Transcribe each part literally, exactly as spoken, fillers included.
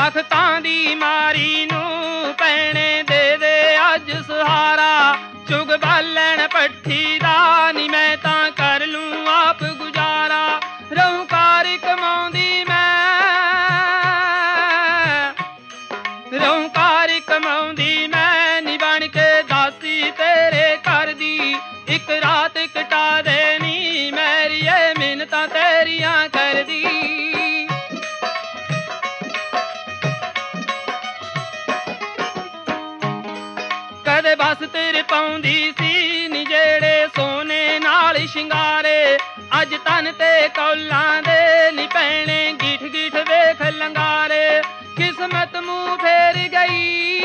ਤਖਤਾਂ ਦੀ ਮਾਰੀ ਨੂੰ ਭੈਣੇ ਦੇ ਦੇ ਅੱਜ ਸਹਾਰਾ। ਚੁਗ ਬਾਲਣ ਭੱਠੀ ਦਾ ਨੀ ਮੈਂ ਤਾਂ ਕਰ ਲੂੰ ਆਪ ਗੁਜ਼ਾਰਾ। ਰਹੂੰ ਕਾਰ ਕਮਾਉਂਦੀ ਮੈਂ, ਰਹੂੰ ਕਾਰ ਕਮਾਉਂਦੀ ਮੈਂ ਨੀ ਬਣ ਕੇ ਦਾਸੀ ਤੇਰੇ ਘਰ ਦੀ। ਇੱਕ ਰਾਤ ਕਟਾ ਦੇ ਨੀ ਮੇਰੀਏ ਮਿੰਨਤਾਂ ਤੇਰੀਆਂ ਕਰਦੀ। ਕਦੇ ਬਸ ਤੇਰੇ ਪਾਉਂਦੀ ਸੀ ਨੀ ਜਿਹੜੇ ਸੋਨੇ ਨਾਲ ਸ਼ਿੰਗਾਰੇ। ਅੱਜ ਤਨ ਤੇ ਕੌਲਾਂ ਦੇ ਨੀ ਭੈਣੇ ਗਿੱਠ ਗਿੱਠ ਵੇਖ ਲੰਗਾਰੇ। ਕਿਸਮਤ ਮੂੰਹ ਫੇਰ ਗਈ,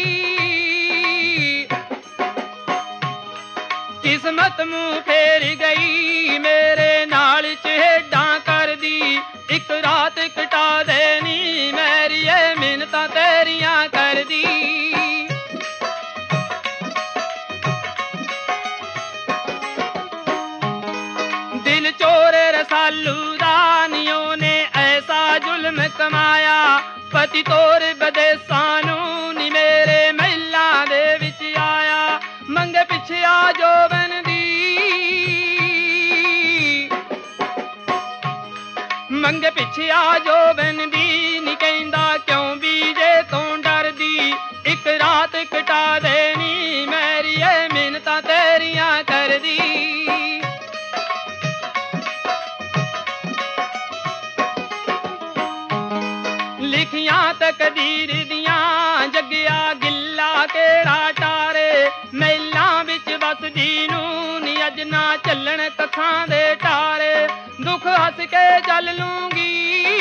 ਕਿਸਮਤ ਮੂੰਹ ਫੇਰ ਗਈ ਮੇਰੇ ਨਾਲ ਚਿਹੜਾਂ ਕਰਦੀ। ਇੱਕ ਰਾਤ ਕਟਾ ਦੇ ਨੀ ਮੇਰੀਏ ਮਿੰਨਤਾਂ ਤੇਰੀਆਂ ਕਰਦੀ। ਦਿਲ ਚੋਰ ਰਸਾਲੂ ਦਾ ਨੀ ਉਹਨੇ ਐਸਾ ਜ਼ੁਲਮ ਕਮਾਇਆ। ਪਤੀ ਤੋਰ ਵਿਦੇਸਾਂ ਨੂੰ ਨੀ ਮੇਰੇ ਮਹਿਲਾਂ ਦੇ ਵਿੱਚ ਆਇਆ। ਮੰਗੇ ਪਿੱਛਿਆ ਜੋਬਨ ਦੀ, ਮੰਗੇ ਪਿੱਛਿਆ ਜੋਬਨ ਦੀ ਨੀ ਕਹਿੰਦਾ ਕਿਉਂ ਬੀਜੇ ਤੋਂ ਡਰਦੀ। ਇੱਕ ਰਾਤ ਕਟਾ ਦੇ ਨੀ ਮੇਰੀਏ ਮਿੰਨਤਾਂ ਤੇਰੀਆਂ ਕਰਦੀ। ਲਿਖੀਆਂ ਤਕਦੀਰ ਦੀਆਂ ਜੱਗਿਆ ਗਿੱਲਾ ਕਿਹੜਾ ਟਾਰੇ। ਮਹਿਲਾਂ ਵਿੱਚ ਵਸਦੀ ਨੂੰ ਨੀ ਅੱਜ ਨਾ ਚੱਲਣ ਕੱਖਾਂ ਦੇ ਟਾਰੇ। ਦੁੱਖ ਹੱਸ ਕੇ ਚੱਲ ਲੂੰਗੀ,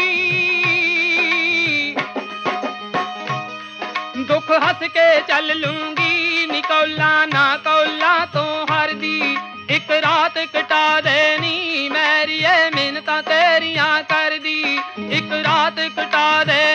ਦੁੱਖ ਹੱਸ ਕੇ ਚੱਲ ਲੂੰਗੀ ਨੀ ਕੌਲਾਂ ਨਾ ਕੌਲਾਂ ਤੋਂ ਹਰਦੀ। ਇੱਕ ਰਾਤ ਕਟਾ ਦੇ ਨੀ ਮੇਰੀਏ ਮਿੰਨਤਾਂ ਤੇਰੀਆਂ ਕਰਦੀ। ਇੱਕ ਰਾਤ ਕਟਾ ਦੇ